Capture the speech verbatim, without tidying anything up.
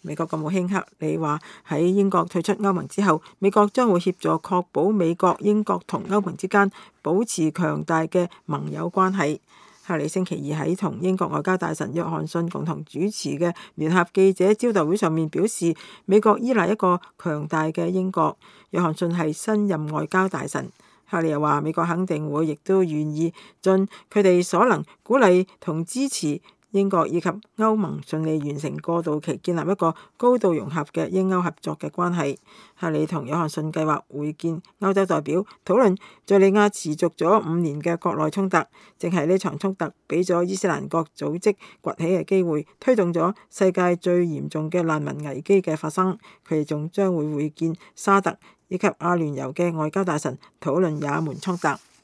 美國國務卿克里話喺英國退出歐盟之後，美國將會協助確保美國、英國同歐盟之間保持強大嘅盟友關係。克里星期二喺同英國外交大臣約翰遜共同主持嘅聯合記者招待會上面表示，美國依賴一個強大嘅英國。約翰遜係新任外交大臣。克里又話，美國肯定會亦都願意盡佢哋所能鼓勵同支持英國以及歐盟順利完成過渡期，建立一個高度融合嘅英歐合作嘅關係。克里同約翰遜計劃會見歐洲代表，討論敘利亞持續咗五年嘅國內衝突，正係呢場衝突俾咗伊斯蘭國組織崛起嘅機會，推動咗世界最嚴重嘅難民危機嘅發生。佢哋仲將會會見沙特以及阿聯酋嘅外交大臣，討論也門衝突。